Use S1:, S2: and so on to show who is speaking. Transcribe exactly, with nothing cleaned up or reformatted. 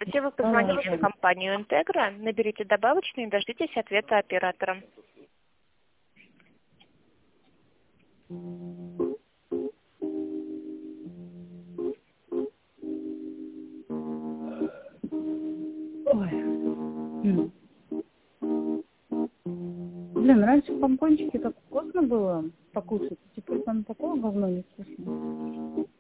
S1: Здравствуйте, вы позвонили в компанию «Интегра». Наберите добавочный и дождитесь ответа оператора.
S2: Ой. М. Блин, раньше помпончики так вкусно было покушать. Теперь там такого говно не вкусно.